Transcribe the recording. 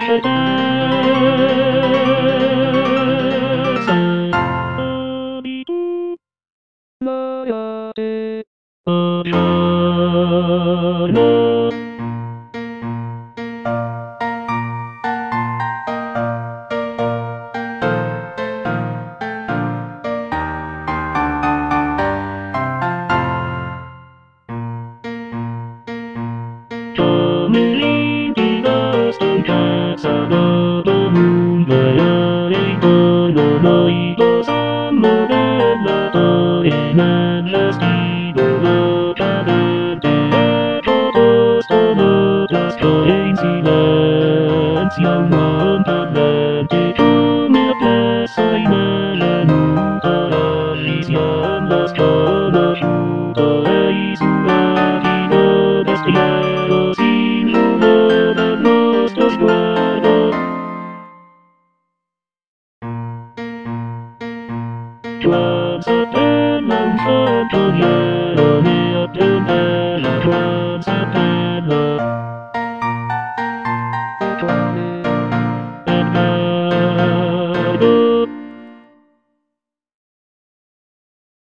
En el vestido lo cadente a todos nosotros que en silencio montanante come appresso in elenuta aliciando sconosciuto e i suati no destriero sin lume del nostro sguardo. Quanto bella un fantoniero ne attende